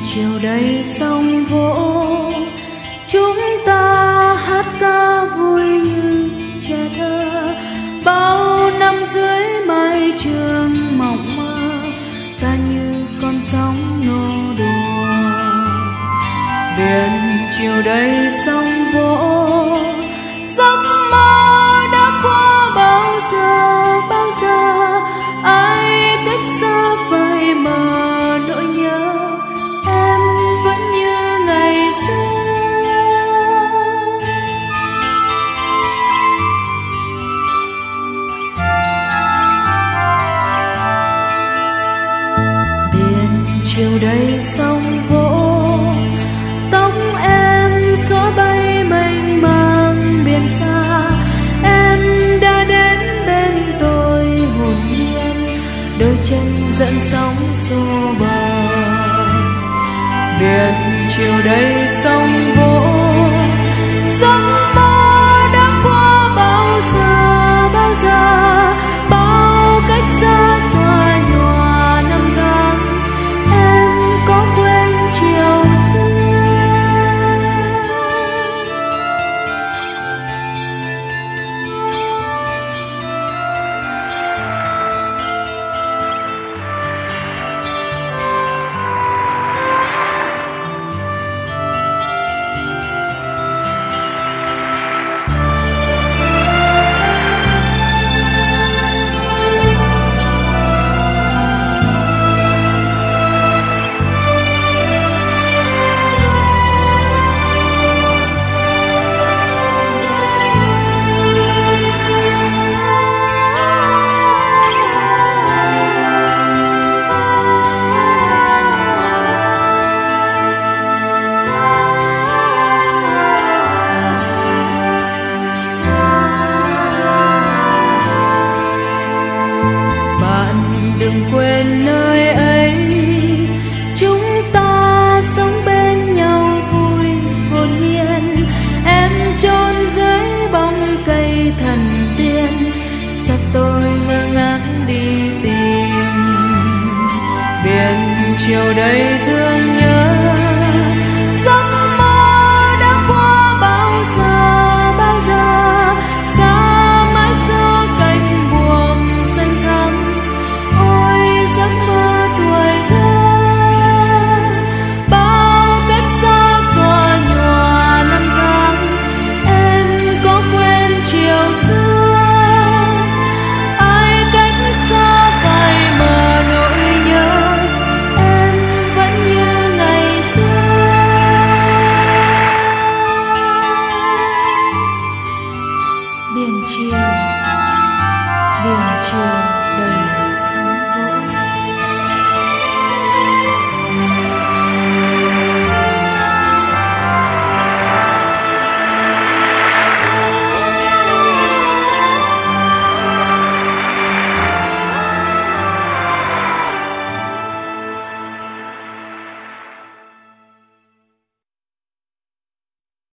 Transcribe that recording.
chiều đây sông vỗ, chúng ta hát ca vui như trẻ thơ. Bao năm dưới mái trường mộng mơ, ta như con sóng nô đùa. Biển chiều đây sông vỗ, giấc mơ đã qua bao giờ ai cách xa vời mờ nỗi nhớ em vẫn như ngày xưa. Biển chiều đây sông vỗ, tóc em xóa bay mênh mang biển xa. Em đã đến bên tôi hồn nhiên, đôi chân dẫn sóng xô bờ. Biển chiều đây sông vỗ, giấc mơ đã qua bao giờ bao cách xa xóa nhòa năm tháng. Em có quên chiều xưa? Đừng quên nơi ấy, chúng ta sống bên nhau vui hồn nhiên. Em chôn dưới bóng cây thần tiên, chắc tôi ngơ ngác đi tìm. Biển chiều đây